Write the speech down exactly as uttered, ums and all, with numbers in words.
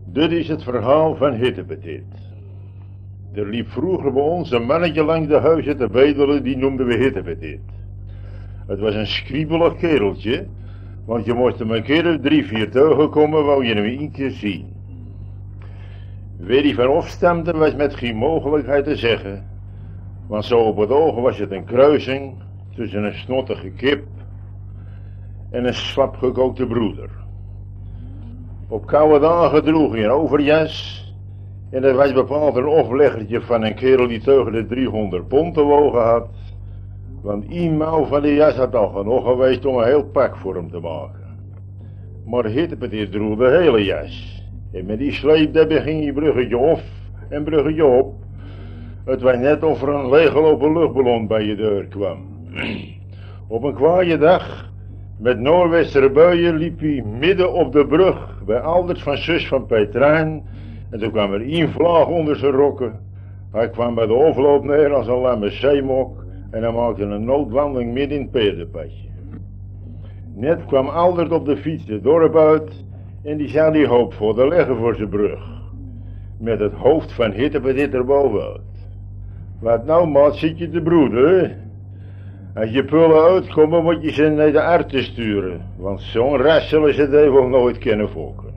Dit is het verhaal van Hittepetit. Er liep vroeger bij ons een mannetje langs de huizen te bedelen, die noemden we Hittepetit. Het was een skriebelig kereltje, want je moest hem een keer of drie, vier tegenkomen, wou je hem één keer zien. Wie die van afstamde was met geen mogelijkheid te zeggen, want zo op het oog was het een kruising tussen een snottige kip en een slap gekookte broeder. Op koude dagen droeg hij een overjas en dat was bepaald een opleggertje van een kerel die tegen de driehonderd pond te wogen had, want één mouw van de jas had al genoeg geweest om een heel pak voor hem te maken. Maar Hittepetit droeg de hele jas en met die sleepdebbe ging hij bruggetje of en bruggetje op. Het was net of er een leeggelopen luchtballon bij je deur kwam. Op een kwaaie dag met noordwesteren buien liep hij midden op de brug bij Aldert van zus van Petrijn en toen kwam er één vlaag onder zijn rokken. Hij kwam bij de overloop neer als een lamme zeemok en hij maakte een noodwandeling midden in het paardenpadje. Net kwam Aldert op de fiets het dorp uit en die zou die hoop voor de leggen voor zijn brug. Met het hoofd van Hittepetit erbovenuit. Wat nou maat, zit je te broeden, hè? Als je pullen uitkomen moet je ze naar de arts sturen, want zo'n ras zullen ze het even nooit kennen volken.